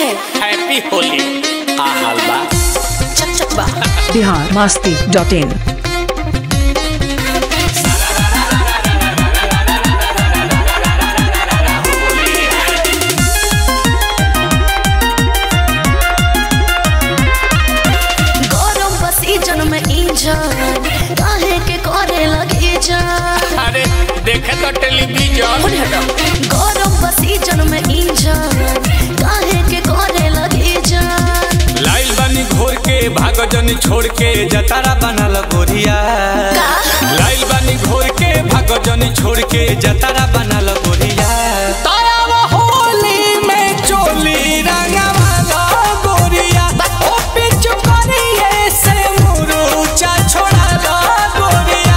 है हैप्पी होली आ हलवा चक चक बा biharmasti.in गरम सीजन में इंजन काहे के करे लगी जान। अरे देखे तो टेलीविजन गरम सीजन में इंजन काहे के करे लगी जान। लाइल बनी घोर के भागो जनी छोड़ के जतारा बनल गोरिया। लाइल बनी घोर के भागो जनी छोड़ के जतारा बनल गोरिया। तारा वो होली में चोली रंगवाला गोरिया। ओ पिचु करिए से मुरुचा छोड़ाला गोरिया।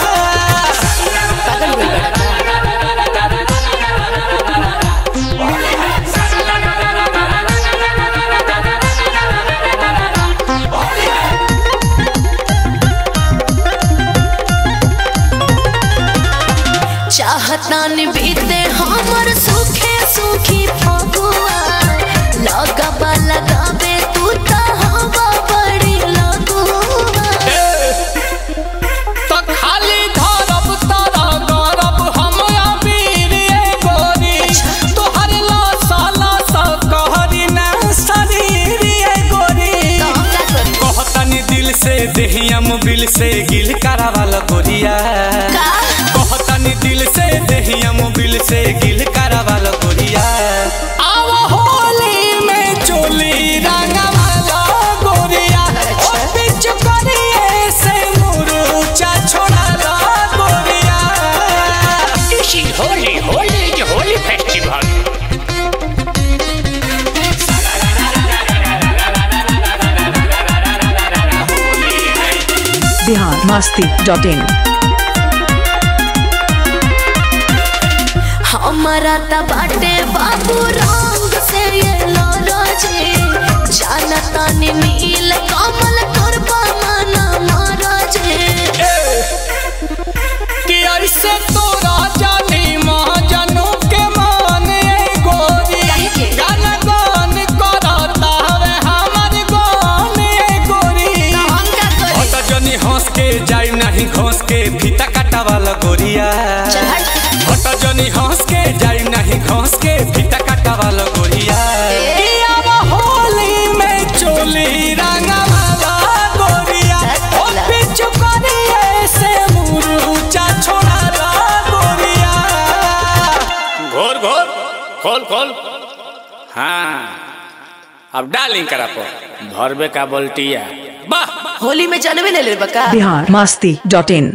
चाहता न बीते हमर सुखे सुखी फगुआ। लगाबे तू तो हवा बड़ी लगुआ। तो खाली धरब तारा गरब हम अबीर गोरी। तोहर लासा लासा कहरी ना शरीर गोरी। कहतनी दिल से देहियम बिल से गिल करावाल गोरिया। कहतनी दिल से देहियम बिल से गिल करावाल गोरिया। आवा होली में चोली रंगवाला गोरिया। ओ पिच करिए से मुरुचा छोड़ाला गोरिया। This is holy, holy is a holy festival. biharmasti.in हमारा त बाटे बाबू रंग से ये लोरोजी। जानता ने नील कमल करबा माना महाराजी। कि ऐसे तोरा जानी महाजनों के मान गोरी। गान गान करता हवे हमर गान गोरी। हट जनी हंस के जाई नहीं घोंस के फीता काटा वाला गोरिया। हट जनी हंस के जाई नहीं घोंस के फीता काटा वाला गोरिया। आवा होली में चोली रंगवाला गोरिया। ओ पिचु करिए से मुरुचा छोड़ाला गोरिया। घोर घोर खोल खोल। हाँ अब डालिंग करा पो भरबे का बोल्टिया। वाह होली में जानवे ले ले बका। biharmasti.in